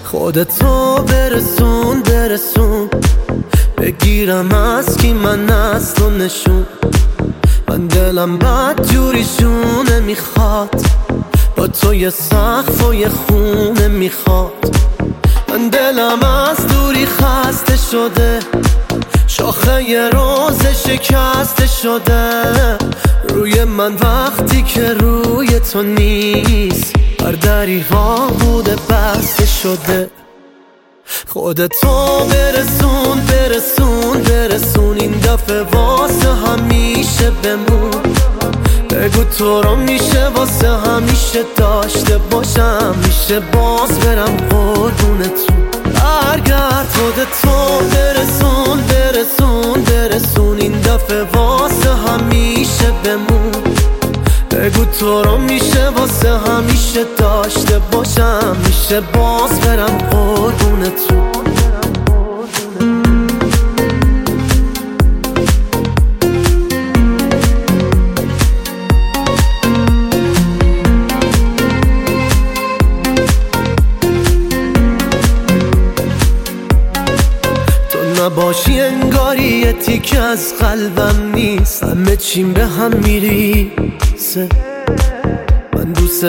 خودتو برسون بگیرم از کی من از تو نشون. من دلم بد جوریشونه میخواد، با تو یه سقف و یه خونه میخواد. من دلم از دوری خسته شده، شاخه یه روز شکسته شده. روی من وقتی که روی تو نیست، بر دری ها بوده بسته شده. خودتو برسون این دفعه واسه همیشه بمون. بگو تو رو میشه واسه همیشه داشته باشم، میشه باز برم قربونتون. برگرد خودتو برسون این دفعه واسه همیشه بمون. بگو تو رو میشه واسه همیشه داشته باشم، میشه باز برم قربونتون. نباشی انگاری یه تیکه از قلبم نیست، همه چیم به هم میریزه. من دوست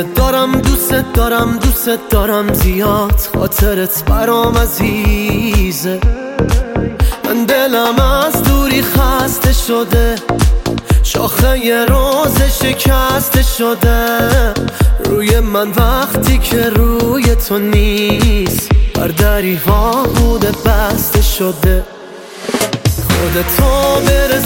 دارم زیاد، خاطرت برام عزیزه. من دلم از دوری خسته شده، شاخه یه روز شکسته شده. روی من وقتی که روی تو نیست، بر دری ها بوده بسته شده. خودتو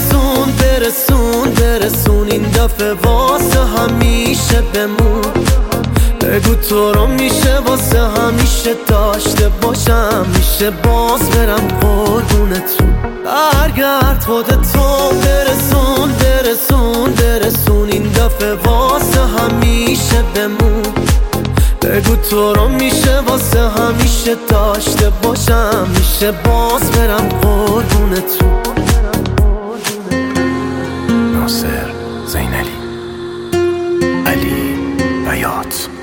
برسون این دفعه واسه همیشه بمون. بگو تو رو میشه واسه همیشه داشته باشم، میشه باز برم قربونتون. برگرد خودتو برسون این دفعه واسه همیشه بمون. بگو تو رو میشه واسه همیشه داشته باشم، میشه باز برم قربونتون. ناصر زینلی، علی بیات.